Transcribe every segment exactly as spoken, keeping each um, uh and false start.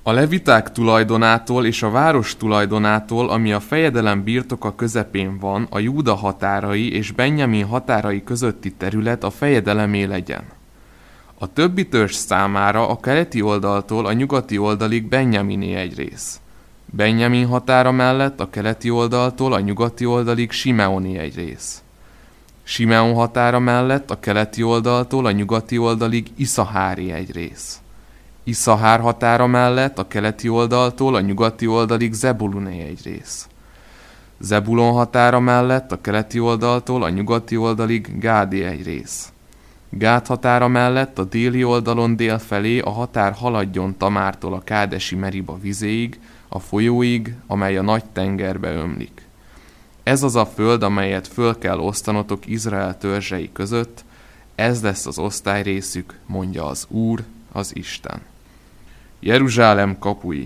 A leviták tulajdonától és a város tulajdonától, ami a fejedelem birtoka közepén van, a Júda határai és Benjamin határai közötti terület a fejedelemé legyen. A többi törzs számára a keleti oldaltól a nyugati oldalig Benjaminé egy rész. Benjamin határa mellett a keleti oldaltól a nyugati oldalig Simeoné egy rész. Simeon határa mellett a keleti oldaltól a nyugati oldalig Iszahári egy rész. Iszahár határa mellett a keleti oldaltól a nyugati oldalig Zebuluné egy rész. Zebulon határa mellett a keleti oldaltól a nyugati oldalig Gádi egy rész. Gád határa mellett a déli oldalon dél felé a határ haladjon Tamártól a Kádesi Meriba vizéig, a folyóig, amely a nagy tengerbe ömlik. Ez az a föld, amelyet föl kell osztanotok Izrael törzsei között, ez lesz az osztályrészük, mondja az Úr, az Isten. Jeruzsálem kapui.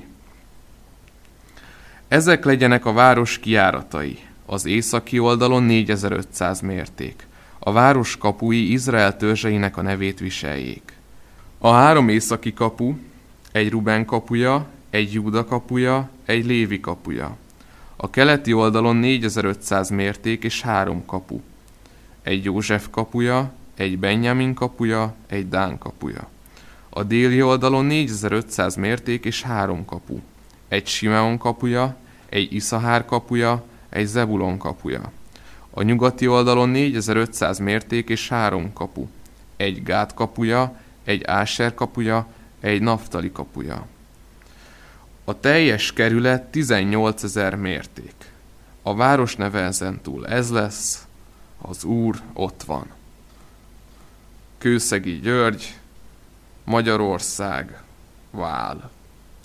Ezek legyenek a város kijáratai. Az északi oldalon négyezer-ötszáz mérték. A város kapui Izrael törzseinek a nevét viseljék. A három északi kapu, egy Ruben kapuja, egy Júda kapuja, egy Lévi kapuja. A keleti oldalon négyezer-ötszáz mérték és három kapu. Egy József kapuja, egy Benjamin kapuja, egy Dán kapuja. A déli oldalon négyezer-ötszáz mérték és három kapu. Egy Simeon kapuja, egy Iszahár kapuja, egy Zebulon kapuja. A nyugati oldalon négyezer-ötszáz mérték és három kapu. Egy Gád kapuja, egy Áser kapuja, egy Naftali kapuja. A teljes kerület tizennyolcezer mérték. A város neve ezentúl ez lesz, az Úr ott van. Kőszegi György, Magyarország, Vál.